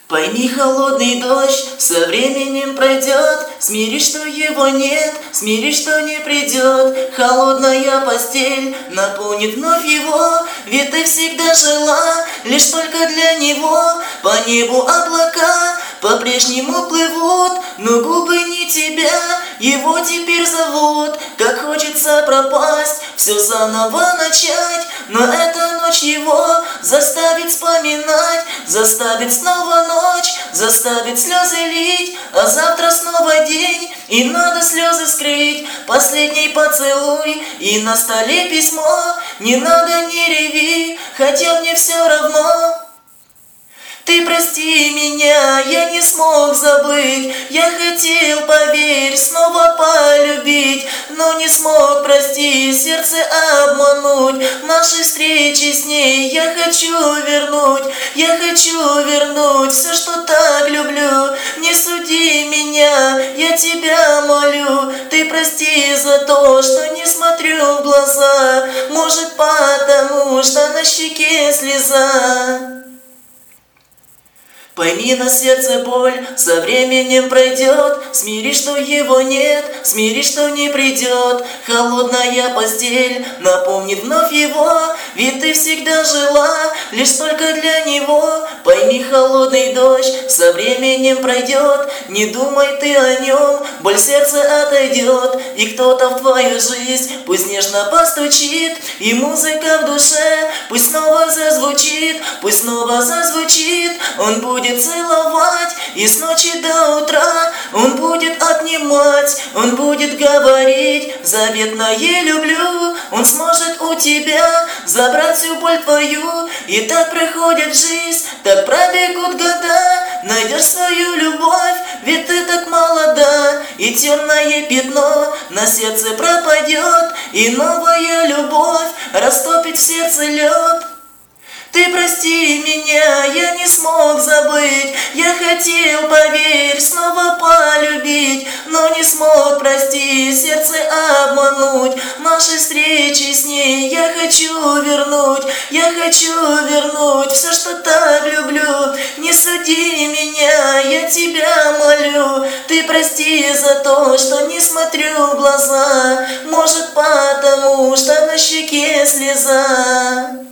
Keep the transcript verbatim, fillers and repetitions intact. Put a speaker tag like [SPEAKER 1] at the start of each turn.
[SPEAKER 1] Пойми, холодный дождь со временем пройдет, смирись, что его нет, смирись, что не придет. Холодная постель наполнит вновь его, ведь ты всегда жила лишь только для него. По небу облака по-прежнему плывут, но губы не тебя, его теперь зовут. Как хочется пропасть, все заново начать, но эта ночь его заставит вспоминать, заставит снова ночь, заставит слезы лить, а завтра снова день, и надо слезы скрыть. Последний поцелуй, и на столе письмо. Не надо, не реви, хотя мне все равно. Ты прости меня, я не смог забыть. Я хотел, поверь, снова полюбить, но не смог, прости, сердце обмануть. Наши встречи с ней я хочу вернуть, я хочу вернуть все, что так люблю. Не суди меня, я тебя молю. Ты прости за то, что не смотрю в глаза, может, потому что на щеке слеза. Пойми, на сердце боль со временем пройдет, смирись, что его нет, смирись, что не придет. Холодная постель напомнит вновь его, ведь ты всегда жила лишь только для него. Пойми, холодный дождь со временем пройдет, не думай ты о нем, боль сердца отойдет. И кто-то в твою жизнь пусть нежно постучит, и музыка в душе пусть снова зазвучит, пусть снова зазвучит. Он будет целовать, и с ночи до утра он будет обнимать, он будет говорить заветное люблю. Он сможет у тебя забрать всю боль твою, и так проходит жизнь, так пробегут года. Найдешь свою любовь, ведь ты так молода, и темное пятно на сердце пропадет, и новая любовь растопит в сердце лед. Ты прости меня, я не смог забыть, я хотел, поверь, снова полюбить, но не смог, прости, сердце обмануть. Наши встречи с ней я хочу вернуть, я хочу вернуть все, что так люблю. Не суди меня, я тебя молю. Ты прости за то, что не смотрю в глаза, может, потому что на щеке слеза.